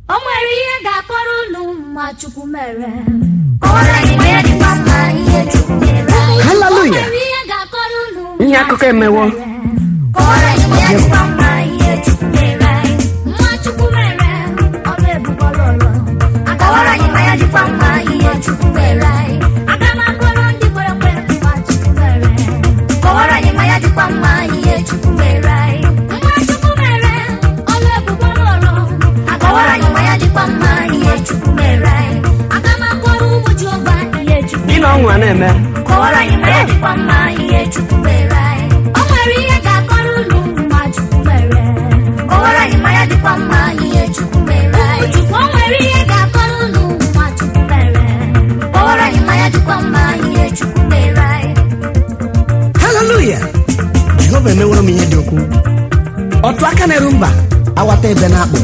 nwere ihe ga-akọrọ unu ma Chukwu mere. Hallelujah. Ihe akụkọ emewo. Ọnwa na-eme kọwara anyị ma ya dịkwa mma ihe Chukwu mere anyị. O nwere ihe ga-akọrọ unu ma Chukwu mere. Kọwara anyị ma ya dịkwa mma ihe Chukwu mere anyị. Chukwu o nwere ihe ga-akọrọ unu ma Chukwu mere. Kọwara anyị ma ya dịkwa mma ihe Chukwu mere anyị. Hallelujah. Jehova emeworo m ihe dị ukwuu. Otu aka na-eru mba awata ebe na-akpụ.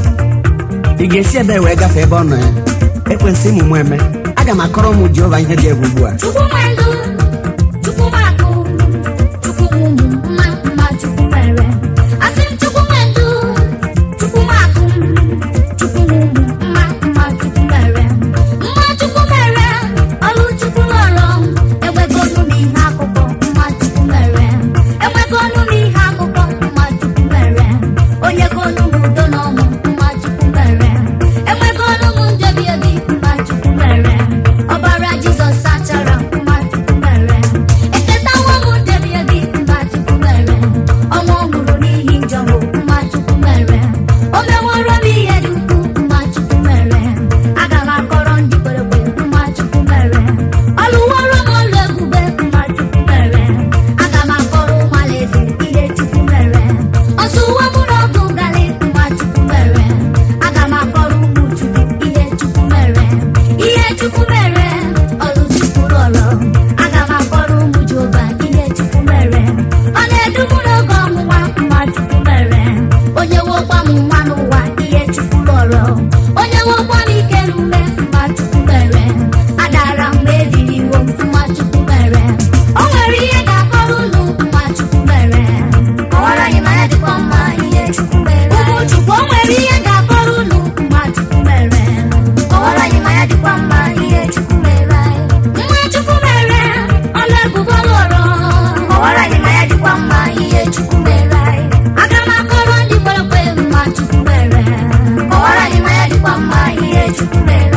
Ị ga-esi ebe wee gafee ebe ọ nọ ya. Ekwensu ịmụ mụ eme. Aga m akọrọ ụmụ Jehova ihe dị egwu ugbu a. Chukwu nwendụ, Chukwu makụ, Chukwu ụmụ mma Chukwu mere. Asị m Chukwu nwendụ, Chukwu makụ, Chukwu ụmụ mma Chukwu mere. Mma Chukwu mere, ọrụ Chukwu lọrọ. Enwego ọnụ n'ihe akụkọ mma Chukwu mere. Enwego ọnụ n'ihe akụkọ mma Chukwu mere. Onye go ọnụ m udo na ọṅụ mma Chukwu mere. Enwego ọnụ m ndebi ebi mma Chukwu mere. Ọbara Jizọs sachara mma Chukwu mere. Eketawo m ndebi ebi mma Chukwu mere. Ọnwụ ọ nwụrụ n'ihi njọ m mma Chukwu mere. O meworo m ihe dị ukwuu mma Chukwu mere. Aga m akọrọ ndị kwere ekwe mma Chukwu mere. Ọ lụworo m ọlụ ebube mma Chukwu mere. Aga m akọrọ ụmụ alaeze ihe Chukwu mere. Ọ sụwo m n'ọgụ galị mma Chukwu mere. Aga m akọrọ ụmụ Chukwu ihe Chukwu mere. Ihe Chukwu mere, ọrụ Chukwu rọrọ. Aga m akọrọ ụmụ Jehova ihe Chukwu mere. Ọ na-edu m n'oge ọnwụnwa mma Chukwu mere. Onye wokwa m nwa n'ụwa ihe Chukwu rọrọ. Onye wokwa m ike n'ume mma Chukwu mere. Adara m ebiri iwo mma Chukwu mere. O nwere ihe ga-akọrọ unu mma Chukwu mere. Kọwara anyị ma ya dịkwa mma ihe Chukwu mere. Ụmụ Chukwu o nwere ihe ga-akọrọ unu mma Chukwu mere. Kọwara anyị ma ya dịkwa mma ihe Chukwu mere. Mma Chukwu mere, ọlụ ebube lụrụ. Kọwara anyị ma ya dịkwa mma ihe Chukwu mere. Aga m akọrọ ndị kwere ekwe mma Chukwu mere. Kọwara anyị ma ya dịkwa mma ihe Chukwu mere.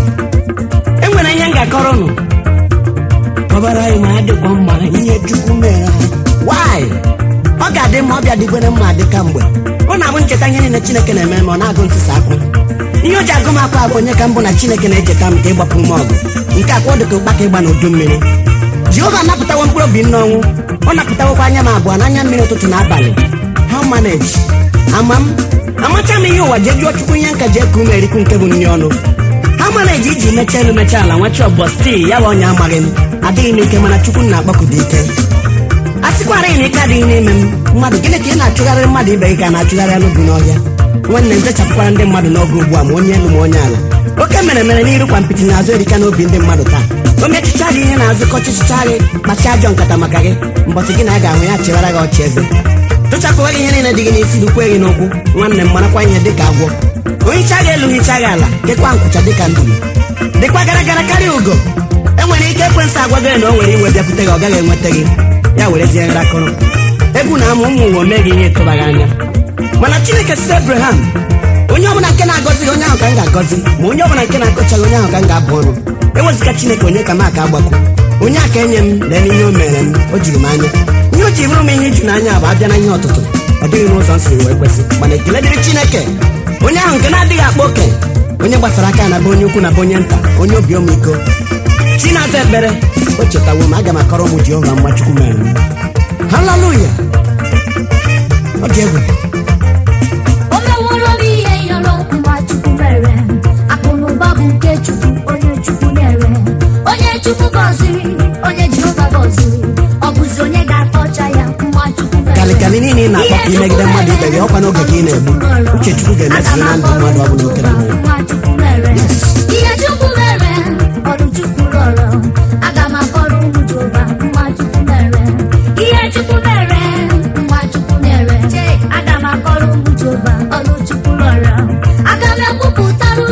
E nwere ihe m ga-akọrọ unu. Kọbara anyị ma ya dịkwa mma ihe Chukwu mere. Why? Ọ ga-adị mma ọbịa dịkwere mma dị ka mgbe. Ọ na-abụ ncheta ihe niile Chineke na-eme ma ọ na-agụ ntụsa akụ. Ihe o ji agụ m akwa bụ onye ka mbụ na Chineke na-echeta m ka ịgbapụ m ọgụ. Nke akwa ọ dị ka ụkpaka ịgba n'udu mmiri. Jehova napụtawo mkpụrụ obi m n'ọnwụ. Ọ napụtawokwa anya m abụọ n'anya mmiri ụtụtụ na abalị. How manage? Amacha m ihe ụwa jee jụọ Chukwu ihe nka ji eku ume erikwu nke bụ nri ọnụ. How manage iji mechaa elu mechaa ala nwachi ọbọ stii ya bụ onye amaghị m. Adịghị m ike mana Chukwu na-akpọkudo ike. A sịkwara ị na ike adịghị n'ime m. Mmadụ gịnị ka ị na-achụgharị mmadụ ibe gị ka na-achụgharị anụ bi n'ọhịa? Nwanne m zechapụkwara ndị mmadụ n'oge ugbu a ma onye elu ma onye ala. Oke mere n'iru kwa mpịtị n'azụ erika n'obi ndị mmadụ taa. O mechicha gị ihe n'azụ kọchịchịcha gị kpacha ajọ nkata maka gị mbọsị gị na a ga-ahụ ya chewara gị ọchị eze. Tụchapụwa gị ihe niile dị gị n'isi dukwe gị n'ụkwụ. Nwanne m marakwa ihe dịka agwọ. Ohicha gị elu hicha gị ala dịkwa nkwụcha dịka nduru. Dịkwa gara gara karịa ugo. Enwere ike ekwensu agwa gị na o nwere iwe bịakwute gị ọ gaghị enweta gị. Ya werezie nrakọrọ. Egwu na amụ ụmụ ụwa mee gị ihe ịtụbaghị anya. Mana Chineke site Abraham, onye ọbụla nke na-agọzi onye ahụ ka m ga-agọzi, ma onye ọbụla nke na-akọchaghị onye ahụ ka m ga-abụ ọnụ. Ewezụga Chineke onye ka m aka agbakọ. Onye aka enye m lee n'ihe o mere m, o jiri m anya. Ihe o ji bụrụ m ihe iju n'anya bụ abịa na ihe ọtụtụ. Ọ dịghị n'ụzọ nsiri wee kwesị. Mana ekele dịrị Chineke, onye ahụ nke na-adịghị akpa oke, onye gbasara aka na be onye ukwu na be onye nta, onye obi ọmịiko. Chi na-aza ekpere, o chetawo m aga m akọrọ ụmụ Jehova mma Chukwu mere m. Hallelujah. Ọ dị egwu. O meworo m ihe yọrọ mma Chukwu mere. Akụ na ụba bụ nke Chukwu, onye Chukwu nyere. Onye Chukwu gọziri, onye Jehova gọziri. Ọ bụzi onye ga-akọcha ya mma Chukwu mere. Kalịkalị niile ị na-akpọ ka imegide mmadụ ibe gị ọkwa n'oge ka ị na-egbu. Uche Chukwu ga-emeziri na ndụ mmadụ ọ bụla okere mmụọ. Ihe Chukwu mere, ọrụ Chukwu rọrọ. Aga m akọrọ ụmụ Jehova mma Chukwu mere. Ihe Chukwu mere, mma Chukwu nyere. Aga m akọrọ ụmụ Jehova ọrụ Chukwu rọrọ. Aga m ekwupụtara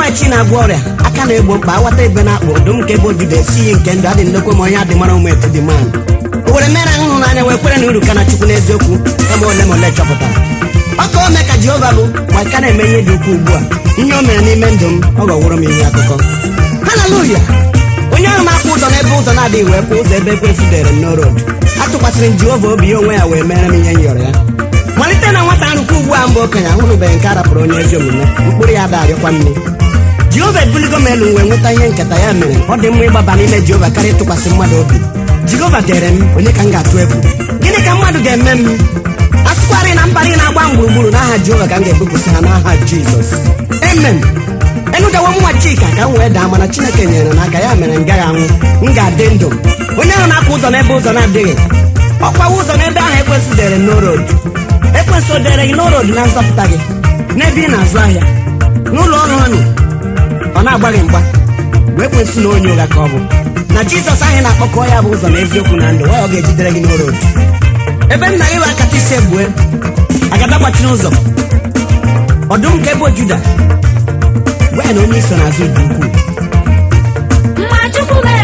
nwa chi na-agwọ ọrịa aka na-egbo mkpa aghọta ebe na-akpụ ọdụm nke ebe odibo esighị nke ndụ adị nnekwe ma onye adị mara ụmụ etu dị man o were mere nhụnanya wee kwere na uru ka na Chukwu n'eziokwu kama ole ma ole chọpụtara ọ ka o mee ka Jehova bụ ma ka na-eme ihe dị ukwuu ugbu a ihe o mere n'ime ndụ m ọ ghọwụrụ m ihe akụkọ haleluya onye ahụ na-akwụ ụzọ n'ebe ụzọ na-adịghị wee kwụ ụzọ ebe ekwensu dere m n'orodu atụkwasịrị m Jehova obi ya onwe ya wee mere m ihe m yọrọ ya malite na nwata nrụkwa ugbu a mbụ okenye ahụrụbeghị nke a rapụrụ onye ezi omume mkpụrụ ya darịkwa nne Jehova ebuligo m elu wee nweta ihe nketa ya mere ọ dị mma ịgbaba n'ime Jehova karịa ịtụkwasị mmadụ obi Jehova dere m onye ka m ga-atụ egwu gịnị ka mmadụ ga-eme m asịkwarị na mbarị na-agba m gburugburu n'aha Jehova ka m ga-ebupụsị ha n'aha Jizọs amen enugawo nwa Chika ka m wee daa mana Chineke nyere n'aka ya mere m gaghị anwụ m ga-adị ndụ onye ahụ na-akwụ ụzọ n'ebe ụzọ na-adịghị ọkwawa ụzọ n'ebe ahụ ekwensu dere n'orodu ekwensu dere gị n'orodu na nzọpụta gị n'ebe ị na-azụ ahịa n'ụlọ ọrụ ọnụ ọ na-agba gị mgba wee ekwensu na onye ụgha ka ọ bụ na Jizọs anyị na-akpọkọ ya bụ ụzọ na eziokwu na ndụ ọ ga-ejidere gị n'orodu ebe nna gị wee akata isi egbue agada gbachiri ụzọ ọdụm nke ebo Juda wee na onye iso n'azụ dị ukwuu mma Chukwu